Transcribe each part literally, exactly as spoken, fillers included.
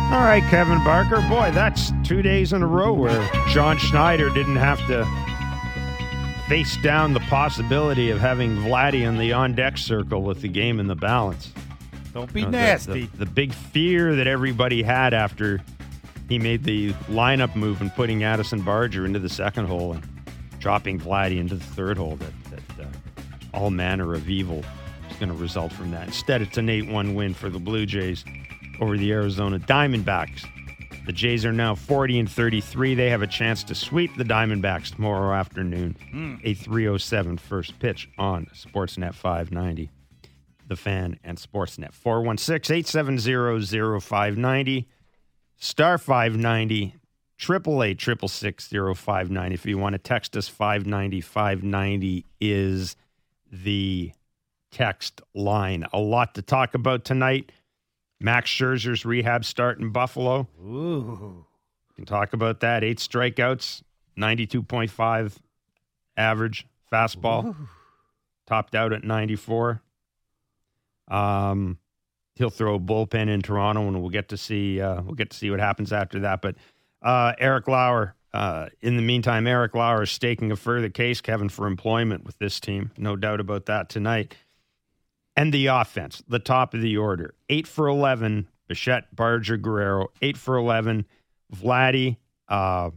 All right, Kevin Barker. Boy, that's two days in a row where John Schneider didn't have to face down the possibility of having Vladdy in the on-deck circle with the game in the balance. Don't be you know, nasty. The, the, the big fear that everybody had after he made the lineup move and putting Addison Barger into the second hole and dropping Vladdy into the third hole, that, that uh, all manner of evil is going to result from that. Instead, it's an eight one win for the Blue Jays over the Arizona Diamondbacks. The Jays are now forty and thirty-three. They have a chance to sweep the Diamondbacks tomorrow afternoon. Mm. A three oh seven first pitch on Sportsnet five ninety. The Fan and Sportsnet. four one six, eight seven zero, zero five nine zero. Star five ninety. Triple eight triple six zero five nine. If you want to text us, five ninety five ninety is the text line. A lot to talk about tonight. Max Scherzer's rehab start in Buffalo. Ooh. We can talk about that. Eight strikeouts, ninety-two point five average fastball. Ooh. Topped out at ninety-four. Um, he'll throw a bullpen in Toronto, and we'll get to see uh, we'll get to see what happens after that. But uh, Eric Lauer, uh, in the meantime, Eric Lauer is staking a further case, Kevin, for employment with this team. No doubt about that tonight. And the offense, the top of the order. eight for eleven, Bichette, Barger, Guerrero. eight for eleven, Vladdy, uh,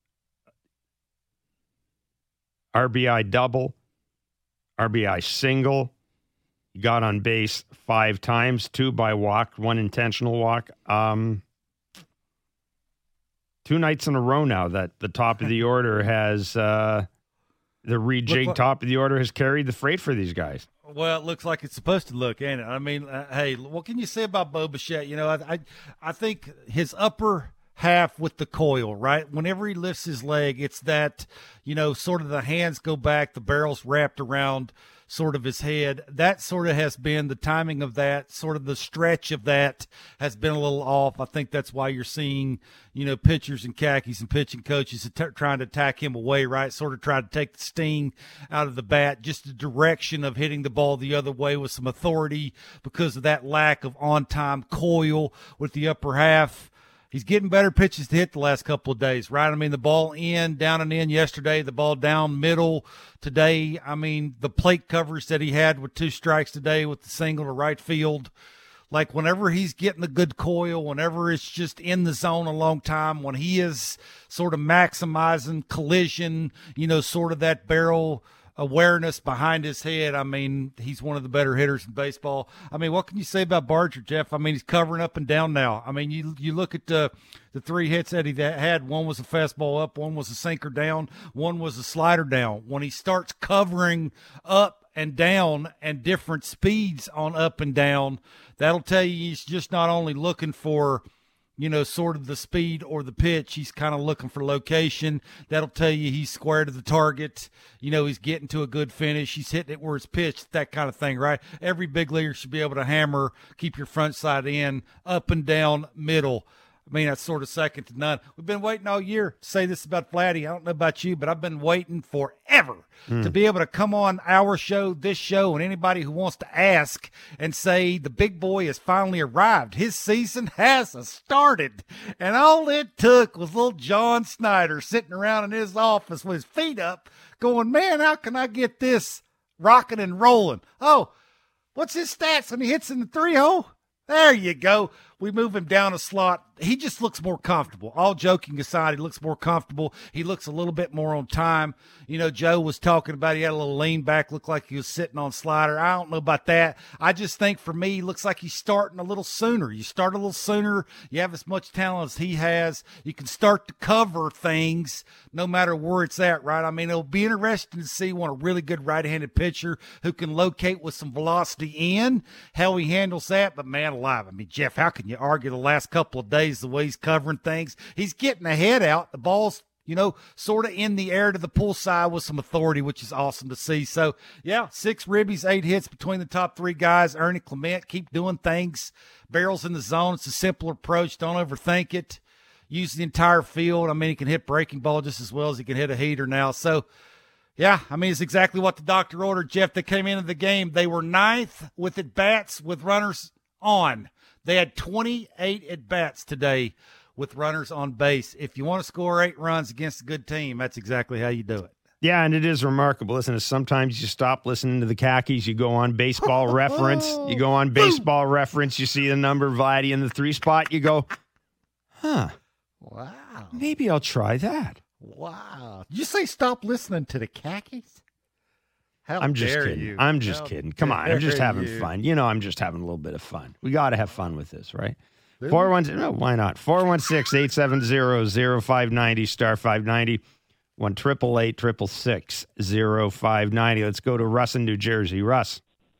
R B I double, R B I single. He got on base five times, two by walk, one intentional walk. Um, two nights in a row now that the top of the order has, uh, the rejig like, top of the order has carried the freight for these guys. Well, it looks like it's supposed to look, ain't it? I mean, uh, hey, what can you say about Bo Bichette? You know, I, I, I think his upper half with the coil, right? Whenever he lifts his leg, it's that, you know, sort of the hands go back, the barrel's wrapped around sort of his head. That sort of has been the timing of that, sort of the stretch of that has been a little off. I think that's why you're seeing, you know, pitchers and khakis and pitching coaches t- trying to attack him away, right? Sort of try to take the sting out of the bat, just the direction of hitting the ball the other way with some authority because of that lack of on-time coil with the upper half. He's getting better pitches to hit the last couple of days, right? I mean, the ball in, down and in yesterday, the ball down middle today. I mean, the plate coverage that he had with two strikes today with the single to right field. Like, whenever he's getting a good coil, whenever it's just in the zone a long time, when he is sort of maximizing collision, you know, sort of that barrel awareness behind his head, I mean, he's one of the better hitters in baseball. I mean, what can you say about Barger, Jeff? I mean, he's covering up and down now. I mean, you you look at the the three hits that he had. One was a fastball up, one was a sinker down, one was a slider down. When he starts covering up and down and different speeds on up and down, that'll tell you he's just not only looking for, you know, sort of the speed or the pitch. He's kind of looking for location. That'll tell you he's square to the target. You know, he's getting to a good finish. He's hitting it where it's pitched, that kind of thing, right? Every big leaguer should be able to hammer, keep your front side in, up and down, middle. I mean, that's sort of second to none. We've been waiting all year to say this about Vladdy. I don't know about you, but I've been waiting forever mm. to be able to come on our show, this show, and anybody who wants to ask and say the big boy has finally arrived. His season has started. And all it took was little John Schneider sitting around in his office with his feet up going, man, how can I get this rocking and rolling? Oh, what's his stats when he hits in the three hole? There you go. We move him down a slot. He just looks more comfortable. All joking aside, he looks more comfortable. He looks a little bit more on time. You know, Joe was talking about he had a little lean back, looked like he was sitting on slider. I don't know about that. I just think for me, he looks like he's starting a little sooner. You start a little sooner, you have as much talent as he has. You can start to cover things no matter where it's at, right? I mean, it'll be interesting to see one a really good right-handed pitcher who can locate with some velocity in, how he handles that. But man alive, I mean, Jeff, how can you argue the last couple of days the way he's covering things? He's getting the head out. The ball's, you know, sort of in the air to the pull side with some authority, which is awesome to see. So, yeah, six ribbies, eight hits between the top three guys. Ernie Clement, keep doing things. Barrels in the zone. It's a simple approach. Don't overthink it. Use the entire field. I mean, he can hit breaking ball just as well as he can hit a heater now. So, yeah, I mean, it's exactly what the doctor ordered, Jeff. They came into the game. They were ninth with at-bats with runners on. They had twenty-eight at-bats today with runners on base. If you want to score eight runs against a good team, that's exactly how you do it. Yeah, and it is remarkable. Listen, sometimes you stop listening to the Khakis, you go on Baseball Reference, you go on Baseball Reference, you see the number Vladdy in the three spot, you go, huh, wow, maybe I'll try that. Wow. Did you say stop listening to the Khakis? How I'm just dare kidding. you? I'm just How kidding. Come on, I'm just dare having you. fun. You know, I'm just having a little bit of fun. We got to have fun with this, right? Four one no, why not? Four one six eight seven zero zero five ninety star five ninety. One triple eight triple six zero five ninety. Let's go to Russ in New Jersey. Russ.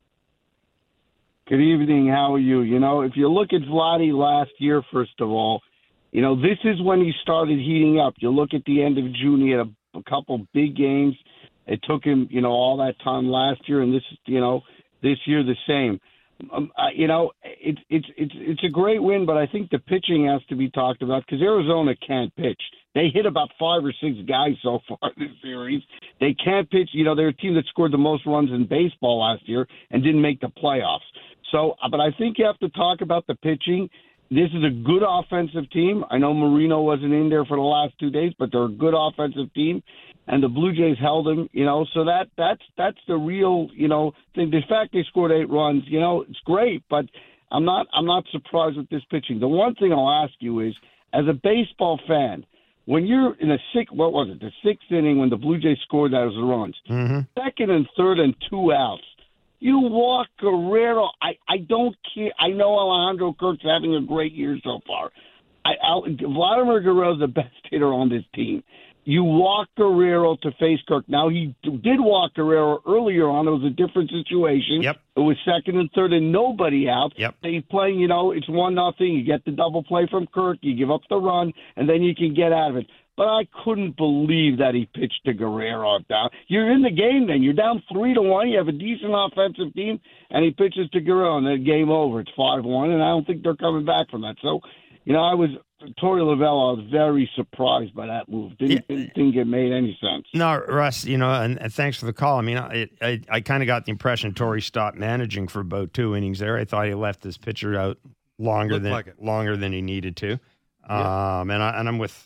Good evening. How are you? You know, if you look at Vladdy last year, first of all, you know, this is when he started heating up. You look at the end of June, he had a, a couple big games. It took him, you know, all that time last year, and this, you know, this year the same. Um, uh, you know, it's it's it's it's a great win, but I think the pitching has to be talked about because Arizona can't pitch. They hit about five or six guys so far this series. They can't pitch. You know, they're a team that scored the most runs in baseball last year and didn't make the playoffs. So, but I think you have to talk about the pitching. This is a good offensive team. I know Marino wasn't in there for the last two days, but they're a good offensive team. And the Blue Jays held them, you know, so that that's that's the real, you know, thing. The fact they scored eight runs, you know, it's great, but I'm not I'm not surprised with this pitching. The one thing I'll ask you is, as a baseball fan, when you're in a sixth, what was it, the sixth inning when the Blue Jays scored those runs, mm-hmm. second and third and two outs, you walk Guerrero. I, I don't care. I know Alejandro Kirk's having a great year so far. I, I, Vladimir Guerrero is the best hitter on this team. You walk Guerrero to face Kirk. Now, he did walk Guerrero earlier on. It was a different situation. Yep. It was second and third and nobody out. Yep. He's playing, you know, it's one nothing. You get the double play from Kirk. You give up the run, and then you can get out of it. But I couldn't believe that he pitched to Guerrero down. You're in the game then. You're down three to one. You have a decent offensive team, and he pitches to Guerrero, and then game over. It's five one, and I don't think they're coming back from that. So, you know, I was – Torey Lovullo, I was very surprised by that move. Didn't, Yeah. didn't think it made any sense. No, Russ, you know, and, and thanks for the call. I mean, I I, I kind of got the impression Torey stopped managing for about two innings there. I thought he left his pitcher out longer Looked than like it. longer than he needed to. Yeah. Um, and I and I'm with,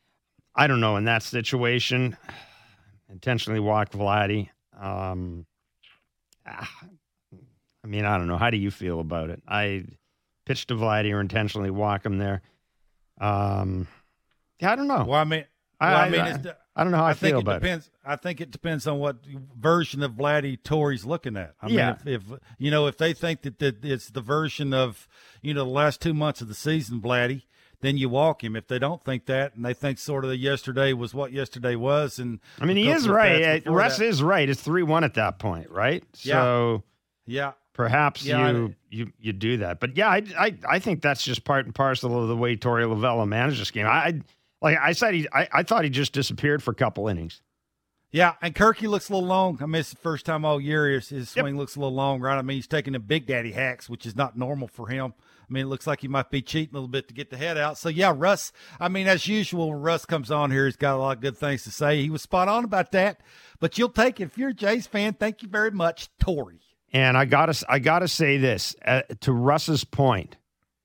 I don't know, in that situation, intentionally walk Vladdy. Um, ah, I mean, I don't know. How do you feel about it? I pitched to Vladdy or intentionally walk him there. Um, yeah, I don't know. Well, I mean, I, well, I, I, mean, I, it's, I don't know how I, I think feel it about depends. I think it depends on what version of Vladdy Torey's looking at. I Yeah. mean, if, if you know, if they think that, that it's the version of, you know, the last two months of the season, Vladdy, then you walk him. If they don't think that, and they think sort of the yesterday was what yesterday was, and it. I mean, he a is couple of right. bats Uh, before Russ that- is right. It's three one at that point, right? Yeah. So yeah. perhaps Yeah, you, you you do that. But yeah, I, I I think that's just part and parcel of the way Torey Lovullo managed this game. I, I like I said, he I, I thought he just disappeared for a couple innings. Yeah, and Kirky looks a little long. I mean, it's the first time all year his, his Yep. swing looks a little long, right? I mean, he's taking the big daddy hacks, which is not normal for him. I mean, it looks like he might be cheating a little bit to get the head out. So, yeah, Russ, I mean, as usual, when Russ comes on here, he's got a lot of good things to say. He was spot on about that. But you'll take it. If you're a Jays fan, thank you very much, Torey. And I gotta I gotta say this uh, to Russ's point.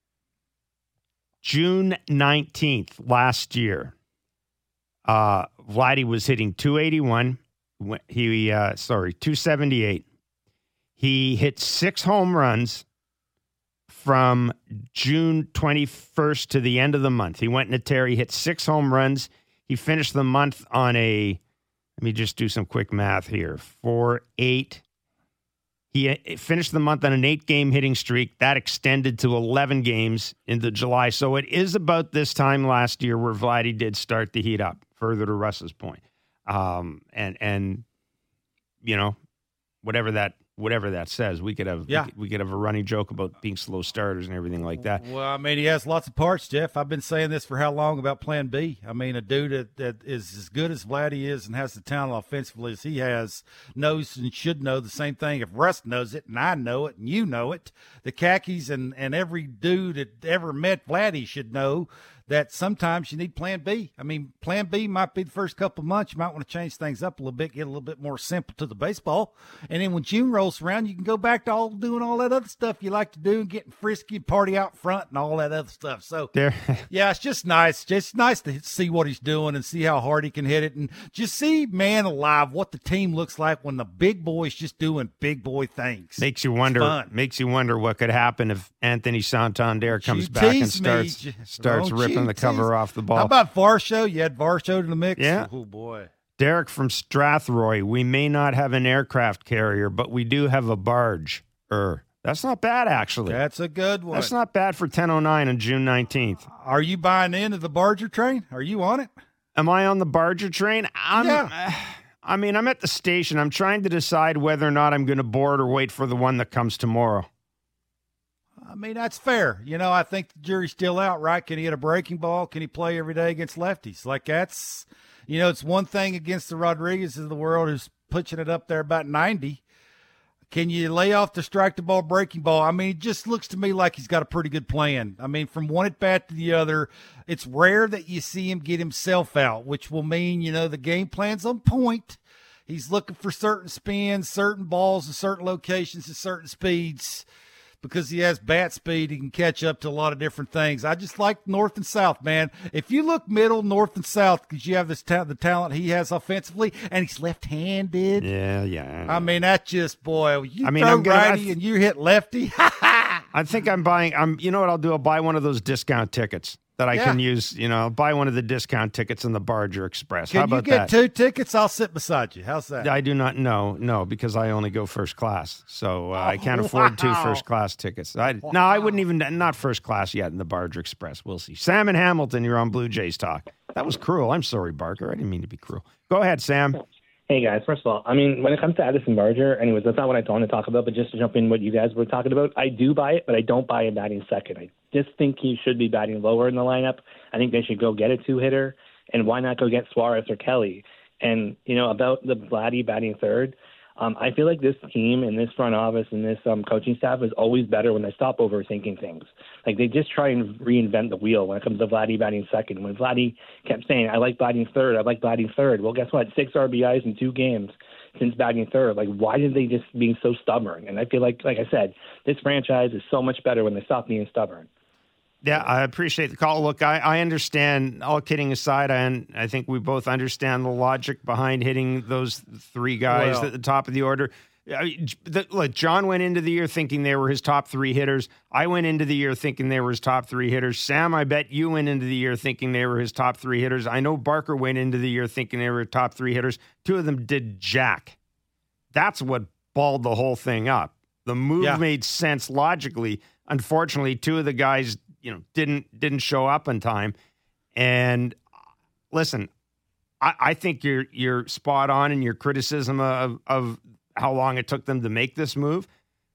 June nineteenth last year, uh, Vladdy was hitting two eighty-one. He uh, sorry two seventy-eight. He hit six home runs from June twenty-first to the end of the month. He went in a tear. He hit six home runs. He finished the month on a. Let me just do some quick math here. Four eight. He finished the month on an eight-game hitting streak. That extended to eleven games into July. So it is about this time last year where Vladdy did start to heat up, further to Russ's point. Um, and, and you know, whatever that whatever that says, we could have Yeah. we, could, we could have a running joke about being slow starters and everything like that. Well, I mean, he has lots of parts, Jeff. I've been saying this for how long about Plan B? I mean, a dude that, that is as good as Vladdy is and has the talent offensively as he has knows and should know the same thing. If Russ knows it and I know it and you know it, the Khakis and, and every dude that ever met Vladdy should know that sometimes you need plan B. I mean, plan B might be the first couple of months. You might want to change things up a little bit, get a little bit more simple to the baseball. And then when June rolls around, you can go back to all doing all that other stuff you like to do and getting frisky, party out front and all that other stuff. So, There. yeah, it's just nice. Just nice to see what he's doing and see how hard he can hit it. And just see, man alive, what the team looks like when the big boy's just doing big boy things. Makes you wonder. fun. Makes you wonder what could happen if Anthony Santander comes You back and tease me. starts starts Don't ripping you the tease- cover off the ball. How about Varsho? You had Varsho in the mix? Yeah. Oh, boy. Derek from Strathroy. We may not have an aircraft carrier, but we do have a barge. Er, that's not bad actually. That's a good one. That's not bad for ten oh nine on June nineteenth. Are you buying into the Barger train? Are you on it? Am I on the Barger train? I'm, Yeah. I mean, I'm at the station. I'm trying to decide whether or not I'm going to board or wait for the one that comes tomorrow. I mean, that's fair. You know, I think the jury's still out, right? Can he hit a breaking ball? Can he play every day against lefties? Like, that's, you know, it's one thing against the Rodriguezes of the world who's pushing it up there about ninety. Can you lay off the strike the ball, breaking ball? I mean, it just looks to me like he's got a pretty good plan. I mean, from one at bat to the other, it's rare that you see him get himself out, which will mean, you know, the game plan's on point. He's looking for certain spins, certain balls in certain locations at certain speeds. Because he has bat speed, he can catch up to a lot of different things. I just like north and south, man. If you look middle, north, and south, because you have this ta- the talent he has offensively, and he's left-handed. Yeah, yeah. I mean, that just, boy, you I mean, throw I'm gonna- I righty th- and you hit lefty. I think I'm buying. I'm. You know what I'll do? I'll buy one of those discount tickets that I Yeah. can use. You know, I'll buy one of the discount tickets in the Barger Express. How Can you about get that? two tickets? I'll sit beside you. How's that? I do not know, no, because I only go first class, so uh, I can't afford two wow. first class tickets. I, No, I wouldn't even not first class yet in the Barger Express. We'll see. Sam and Hamilton, you're on Blue Jays Talk. That was cruel. I'm sorry, Barker. I didn't mean to be cruel. Go ahead, Sam. Hey, guys. First of all, I mean, when it comes to Addison Barger, anyways, that's not what I want to talk about, but just to jump in what you guys were talking about, I do buy it, but I don't buy him batting second. I just think he should be batting lower in the lineup. I think they should go get a two-hitter, and why not go get Suarez or Kelly? And, you know, about the Vladdy batting third, um, I feel like this team and this front office and this um, coaching staff is always better when they stop overthinking things. Like, they just try and reinvent the wheel when it comes to Vladdy batting second. When Vladdy kept saying, I like batting third, I like batting third. Well, guess what? Six R B Is in two games since batting third. Like, why did they just being so stubborn? And I feel like, like I said, this franchise is so much better when they stop being stubborn. Yeah, I appreciate the call. Look, I, I understand, all kidding aside, I, I think we both understand the logic behind hitting those three guys Well- at the top of the order. I mean, the, look, John went into the year thinking they were his top three hitters. I went into the year thinking they were his top three hitters. Sam, I bet you went into the year thinking they were his top three hitters. I know Barker went into the year thinking they were top three hitters. Two of them did jack. That's what balled the whole thing up. The move Yeah. made sense logically. Unfortunately, two of the guys, you know, didn't didn't show up in time. And listen, I, I think you're you're spot on in your criticism of of how long it took them to make this move.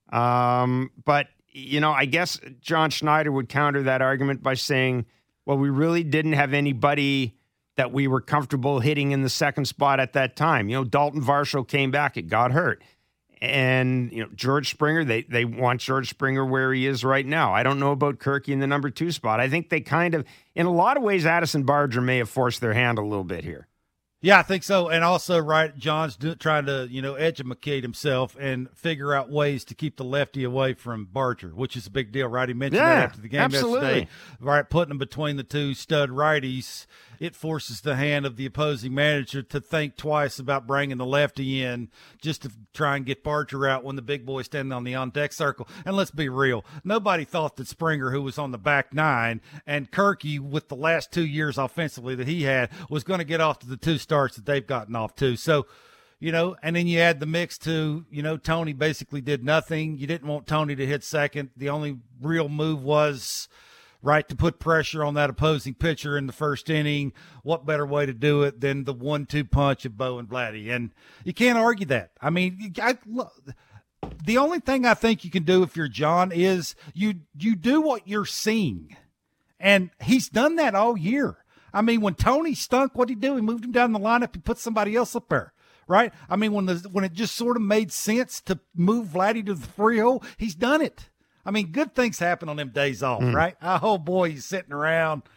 Um, but you know, I guess John Schneider would counter that argument by saying, "Well, we really didn't have anybody that we were comfortable hitting in the second spot at that time." You know, Dalton Varsho came back; it got hurt. And, you know, George Springer, they they want George Springer where he is right now. I don't know about Kirky in the number two spot. I think they kind of, in a lot of ways, Addison Barger may have forced their hand a little bit here. Yeah, I think so. And also, right, John's do, trying to, you know, educate himself and figure out ways to keep the lefty away from Barger, which is a big deal, right? He mentioned Yeah, that after the game absolutely. yesterday. Right, putting him between the two stud righties, it forces the hand of the opposing manager to think twice about bringing the lefty in just to try and get Barger out when the big boy's standing on the on-deck circle. And let's be real, nobody thought that Springer, who was on the back nine, and Kirky, with the last two years offensively that he had, was going to get off to the two starts that they've gotten off to. So, you know, and then you add the mix to, you know, Tony basically did nothing. You didn't want Tony to hit second. The only real move was, right, to put pressure on that opposing pitcher in the first inning. What better way to do it than the one two punch of Bo and Vladdy? And you can't argue that. I mean, I, look, the only thing I think you can do if you're John is you you do what you're seeing. And he's done that all year. I mean, when Tony stunk, what did he do? He moved him down the lineup. He put somebody else up there, right? I mean, when the when it just sort of made sense to move Vladdy to the three hole, he's done it. I mean, good things happen on them days off, Mm. right? Oh, boy, he's sitting around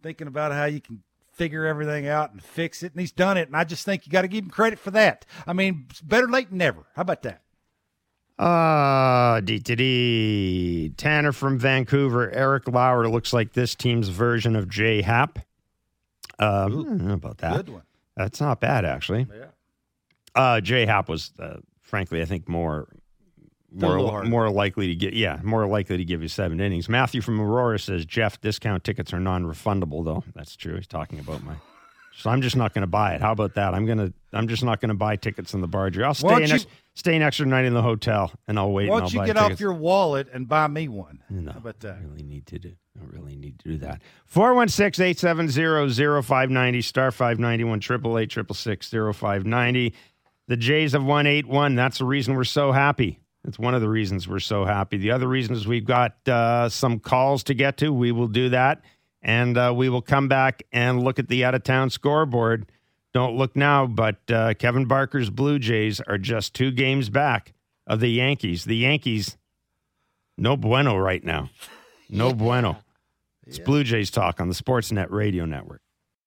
thinking about how you can figure everything out and fix it, and he's done it, and I just think you got to give him credit for that. I mean, better late than never. How about that? Uh, D-D-D. Tanner from Vancouver. Eric Lauer looks like this team's version of Jay Happ. Um, I don't know about that. Good one. That's not bad, actually. Yeah. Uh, Jay Happ was, uh, frankly, I think more more more likely to get yeah more likely to give you seven innings. Matthew from Aurora says, Jeff, discount tickets are non-refundable, though. That's true. He's talking about my. So I'm just not going to buy it. How about that? I'm gonna. I'm just not going to buy tickets in the Barger. I'll stay an, ex, stay an extra night in the hotel, and I'll wait. Why don't you buy get tickets. off your wallet and buy me one? No, How about that? I really need to do. I really need to do that. four one six, eight seven zero, zero five nine zero, star five ninety-one, triple eight, triple six, zero five ninety. The Jays have won eight one. That's the reason we're so happy. That's one of the reasons we're so happy. The other reason is we've got uh, some calls to get to. We will do that, and uh, we will come back and look at the out-of-town scoreboard. Don't look now, but uh, Kevin Barker's Blue Jays are just two games back of the Yankees. The Yankees, no bueno right now. No bueno. It's yeah. Blue Jays talk on the Sportsnet Radio Network.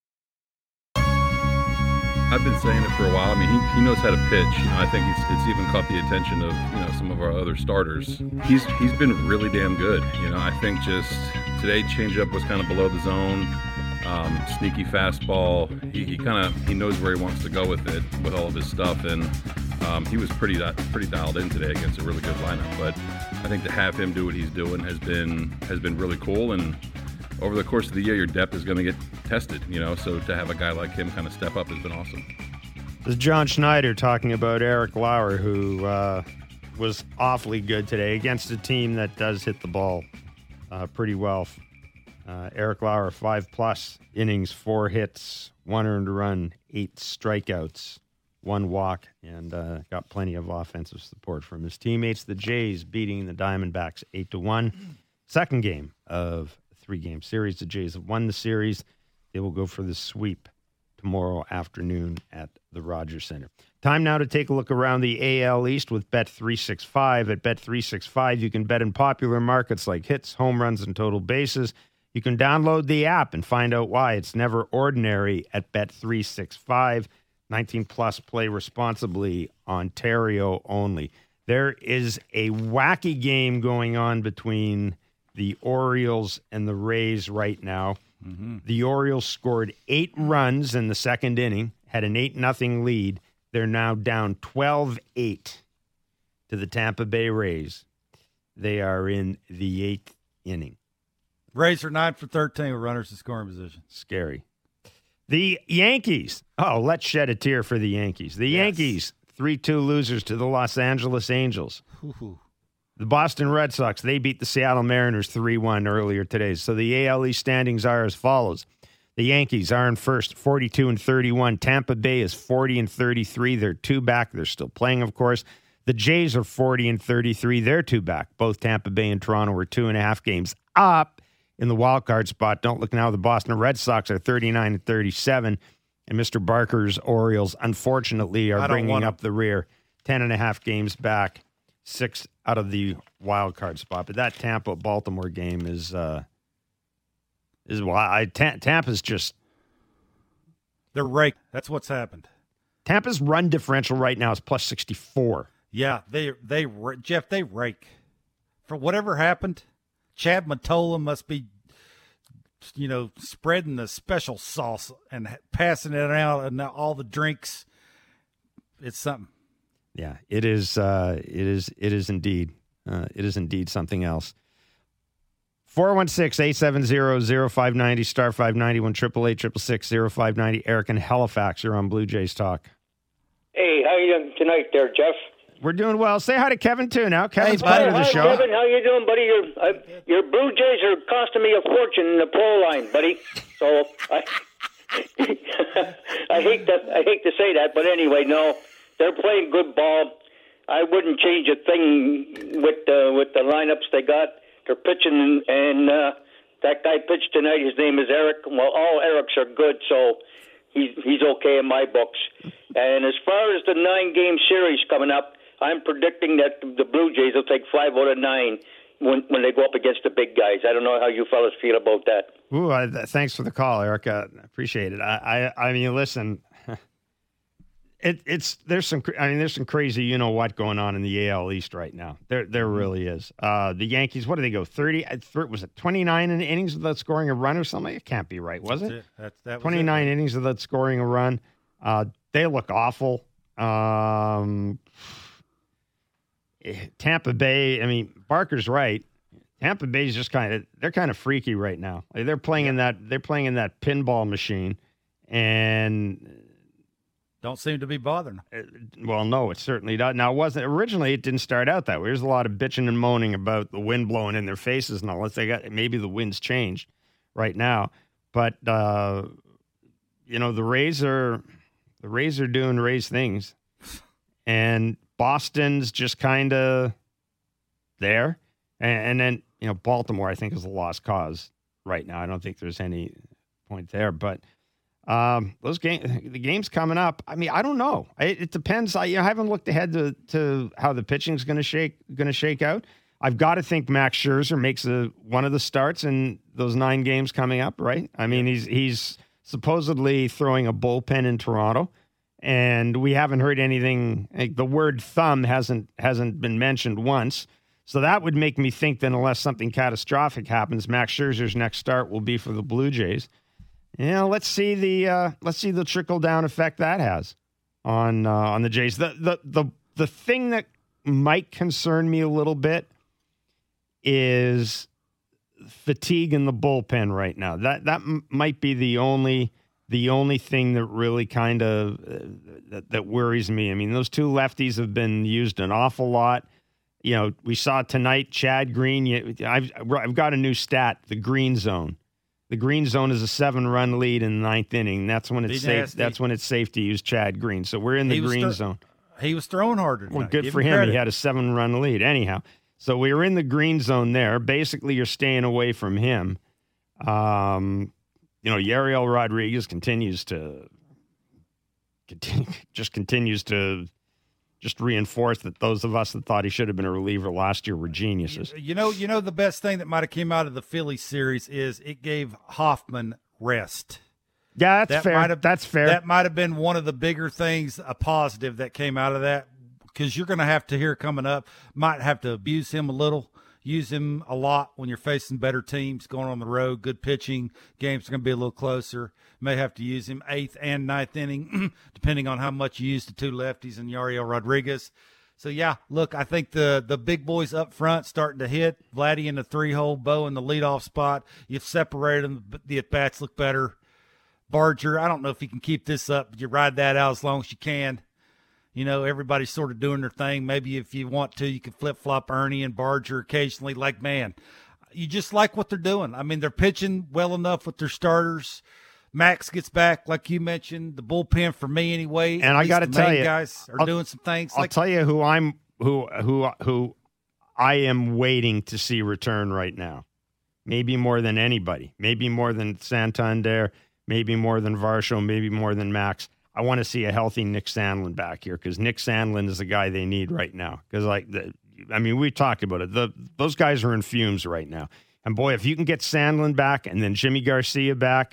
I've been saying it for a while. I mean, he, he knows how to pitch. You know, I think it's, it's even caught the attention of, you know, some of our other starters. He's he's been really damn good. You know, I think just today changeup was kind of below the zone. Um, sneaky fastball. He, he kind of he knows where he wants to go with it, with all of his stuff, and um, he was pretty pretty dialed in today against a really good lineup. But I think to have him do what he's doing has been has been really cool. And over the course of the year, your depth is going to get tested. You know, so to have a guy like him kind of step up has been awesome. This is John Schneider talking about Eric Lauer, who uh, was awfully good today against a team that does hit the ball uh, pretty well. Uh, Eric Lauer, five-plus innings, four hits, one earned run, eight strikeouts, one walk, and uh, got plenty of offensive support from his teammates. The Jays beating the Diamondbacks eight to one. Second game of a three-game series. The Jays have won the series. They will go for the sweep tomorrow afternoon at the Rogers Center. Time now to take a look around the A L East with Bet three sixty-five. At Bet three sixty-five, you can bet in popular markets like hits, home runs, and total bases. You can download the app and find out why. It's never ordinary at Bet three sixty-five. nineteen plus, play responsibly, Ontario only. There is a wacky game going on between the Orioles and the Rays right now. Mm-hmm. The Orioles scored eight runs in the second inning, had an eight nothing lead. They're now down twelve eight to the Tampa Bay Rays. They are in the eighth inning. Rays are nine for thirteen with runners in scoring position. Scary. The Yankees. Oh, let's shed a tear for the Yankees. The yes. Yankees, three two losers to the Los Angeles Angels. Ooh. The Boston Red Sox, they beat the Seattle Mariners three one earlier today. So the A L East standings are as follows. The Yankees are in first, forty-two and thirty-one. Tampa Bay is forty and thirty-three. They're two back. They're still playing, of course. The Jays are forty and thirty-three. They're two back. Both Tampa Bay and Toronto are two and a half games up in the wild card spot. Don't look now. The Boston Red Sox are thirty-nine and thirty-seven. And Mister Barker's Orioles, unfortunately, are bringing up the rear. Ten and a half games back. Six out of the wild card spot. But that Tampa-Baltimore game is... Uh, Is why I Tampa's just they're raked. That's what's happened. Tampa's run differential right now is plus sixty-four. Yeah, they they Jeff they rake for whatever happened. Chad Mottola must be, you know, spreading the special sauce and passing it out and all the drinks. It's something. Yeah, it is. Uh, it is. It is indeed. Uh, it is indeed something else. four one six, eight seven zero, zero five nine zero, star five ninety-one, triple eight, triple six, zero five ninety. Eric in Halifax, you're on Blue Jays Talk. Hey, how you doing tonight there, Jeff? We're doing well. Say hi to Kevin, too, now. Kevin's hey, part of the hi, show. Kevin, how you doing, buddy? Your, uh, your Blue Jays are costing me a fortune in the pro line, buddy. So I, I hate to I hate to say that, but anyway, no, they're playing good ball. I wouldn't change a thing with uh, with the lineups they got. They're pitching, and uh, that guy pitched tonight. His name is Eric. Well, all Erics are good, so he's he's okay in my books. And as far as the nine-game series coming up, I'm predicting that the Blue Jays will take five out of nine. when when they go up against the big guys. I don't know how you fellas feel about that. Ooh, I, th- thanks for the call, Erica. Appreciate it. I, I, I mean, listen, it, it's there's some. I mean, there's some crazy, you know what, going on in the A L East right now. There, there really is. Uh, the Yankees. What do they go? Thirty? Was it twenty-nine in innings without scoring a run or something? It can't be right, was That's it? it. That's, that was twenty-nine it. innings without scoring a run. Uh, they look awful. Um, Tampa Bay. I mean, Barker's right. Tampa Bay's just kind of they're kind of freaky right now. Like they're playing in that they're playing in that pinball machine, and don't seem to be bothering. Well, no, it certainly does. Now, it wasn't originally. It didn't start out that way. There's a lot of bitching and moaning about the wind blowing in their faces, and unless they got maybe the wind's changed right now, but uh, you know the Rays are the Rays are doing Rays things, and Boston's just kind of there, and, and then. You know, Baltimore, I think, is a lost cause right now. I don't think there's any point there. But um, those game, the games coming up. I mean, I don't know. It, it depends. I, I haven't looked ahead to, to how the pitching is going to shake going to shake out. I've got to think Max Scherzer makes a, one of the starts in those nine games coming up. Right? I mean, he's he's supposedly throwing a bullpen in Toronto, and we haven't heard anything. Like, the word thumb hasn't hasn't been mentioned once. So that would make me think that unless something catastrophic happens, Max Scherzer's next start will be for the Blue Jays. You know, let's see the uh, let's see the trickle down effect that has on uh, on the Jays. The the the the thing that might concern me a little bit is fatigue in the bullpen right now. That that m- might be the only the only thing that really kind of uh, that, that worries me. I mean, those two lefties have been used an awful lot. You know, we saw tonight Chad Green. I've, I've got a new stat, the green zone. The green zone is a seven-run lead in the ninth inning. That's when it's safe. That's when it's safe to use Chad Green. So we're in the green th- zone. He was throwing harder tonight. Well, good Give for him. him. Credit. He had a seven-run lead. Anyhow, so we were in the green zone there. Basically, you're staying away from him. Um, you know, Yariel Rodriguez continues to continue, just continues to. Just reinforce that those of us that thought he should have been a reliever last year were geniuses. You know, you know the best thing that might have came out of the Phillies series is it gave Hoffman rest. Yeah, that's that fair. Might have, that's fair. That might have been one of the bigger things, a positive that came out of that, because you're going to have to hear coming up, might have to abuse him a little, use him a lot when you're facing better teams, going on the road, good pitching, games are going to be a little closer. May have to use him eighth and ninth inning, depending on how much you use the two lefties and Yariel Rodriguez. So, yeah, look, I think the the big boys up front starting to hit. Vladdy in the three-hole, Bo in the leadoff spot. You've separated them. The at-bats look better. Barger, I don't know if he can keep this up, but you ride that out as long as you can. You know, everybody's sort of doing their thing. Maybe if you want to, you can flip-flop Ernie and Barger occasionally. Like, man, you just like what they're doing. I mean, they're pitching well enough with their starters. Max gets back, like you mentioned, the bullpen for me anyway. And I got to tell you, guys are I'll, doing some things. I'll like, tell you who I'm who who who I am waiting to see return right now. Maybe more than anybody. Maybe more than Santander. Maybe more than Varsho. Maybe more than Max. I want to see a healthy Nick Sandlin back here because Nick Sandlin is the guy they need right now. Because like, the, I mean, we talked about it. The those guys are in fumes right now. And boy, if you can get Sandlin back and then Jimmy Garcia back.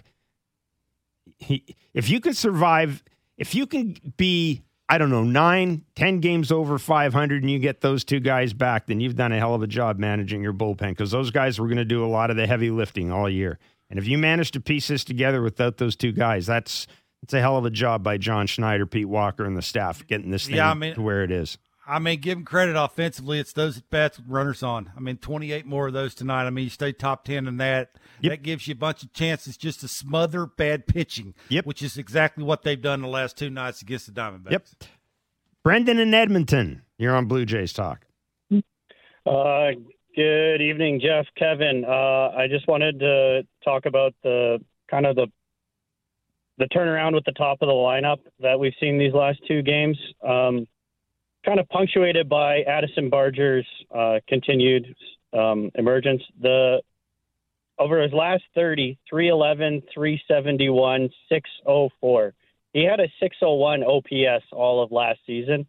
He, if you can survive, if you can be, I don't know, nine, ten games over five hundred and you get those two guys back, then you've done a hell of a job managing your bullpen because those guys were going to do a lot of the heavy lifting all year. And if you manage to piece this together without those two guys, that's that's a hell of a job by John Schneider, Pete Walker, and the staff getting this thing yeah, I mean, to where it is. I mean, give them credit offensively. It's those at-bats with runners on. I mean, twenty-eight more of those tonight. I mean, you stay top ten in that. Yep. That gives you a bunch of chances just to smother bad pitching, yep. which is exactly what they've done the last two nights against the Diamondbacks. Yep. Brendan in Edmonton, you're on Blue Jays Talk. Uh, good evening, Jeff, Kevin. Uh, I just wanted to talk about the kind of the the turnaround with the top of the lineup that we've seen these last two games. Um, kind of punctuated by Addison Barger's uh, continued um, emergence. The over his last thirty, three eleven, three seventy-one, six oh four. He had a six oh one O P S all of last season.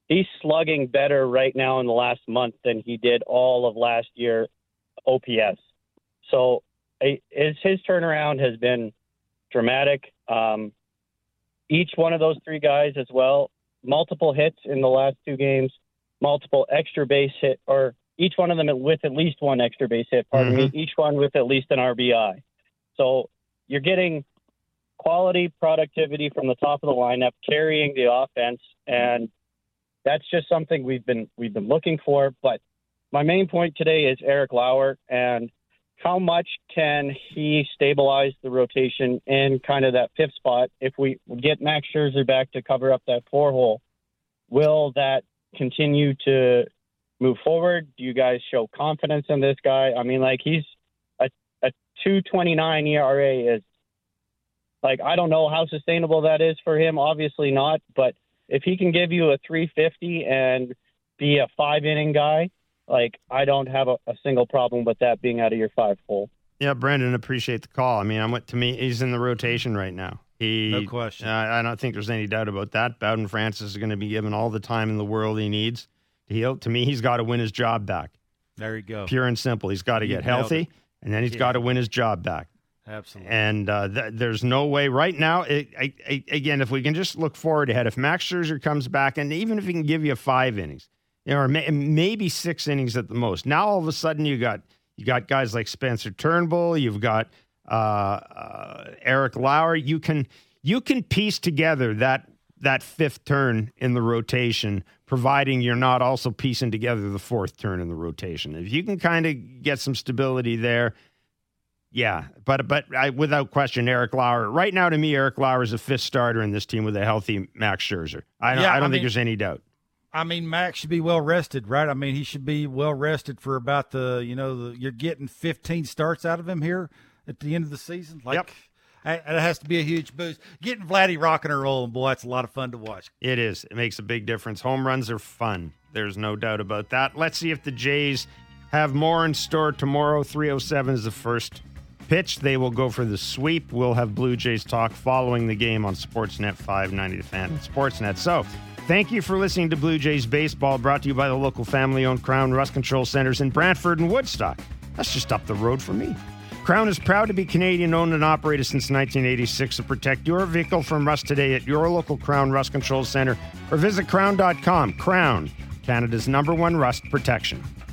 he's slugging better right now in the last month than he did all of last year O P S. So his, his turnaround has been dramatic. Um, each one of those three guys as well, multiple hits in the last two games, multiple extra base hit, or each one of them with at least one extra base hit, pardon mm-hmm. me, each one with at least an R B I. So you're getting quality productivity from the top of the lineup, carrying the offense, and that's just something we've been we've been looking for. But my main point today is Eric Lauer, and how much can he stabilize the rotation in kind of that fifth spot? If we get Max Scherzer back to cover up that four hole, will that continue to move forward? Do you guys show confidence in this guy? I mean, like, he's a, a two twenty-nine E R A is, like, I don't know how sustainable that is for him. Obviously not, but if he can give you a three fifty and be a five-inning guy, like, I don't have a, a single problem with that being out of your five hole. Yeah, Brendan, appreciate the call. I mean, I'm to me, he's in the rotation right now. He, no question. Uh, I don't think there's any doubt about that. Bowden Francis is going to be given all the time in the world he needs to heal. To me, he's got to win his job back. There you go. Pure and simple. He's got to get healthy, and then he's yeah. got to win his job back. Absolutely. And uh, th- there's no way right now. It, I, I, again, if we can just look forward ahead, if Max Scherzer comes back, and even if he can give you five innings, you know, or may, maybe six innings at the most, now all of a sudden you got you got guys like Spencer Turnbull, you've got uh, uh, Eric Lauer. You can you can piece together that that fifth turn in the rotation, providing you're not also piecing together the fourth turn in the rotation. If you can kind of get some stability there. Yeah, but but I, without question, Eric Lauer. Right now, to me, Eric Lauer is a fifth starter in this team with a healthy Max Scherzer. I don't, yeah, I don't I think mean, there's any doubt. I mean, Max should be well rested, right? I mean, he should be well rested for about the, you know, the, you're getting fifteen starts out of him here at the end of the season. Like, yep. It has to be a huge boost. Getting Vladdy rocking and rolling, boy, that's a lot of fun to watch. It is. It makes a big difference. Home runs are fun. There's no doubt about that. Let's see if the Jays have more in store tomorrow. three oh seven is the first pitch. They will go for the sweep. We'll have Blue Jays talk following the game on Sportsnet five ninety The Fan and Sportsnet. So, thank you for listening to Blue Jays Baseball, brought to you by the local family-owned Crown Rust Control Centers in Brantford and Woodstock. That's just up the road from me. Crown is proud to be Canadian-owned and operated since nineteen eighty-six. So protect your vehicle from rust today at your local Crown Rust Control Center or visit crown dot com. Crown, Canada's number one rust protection.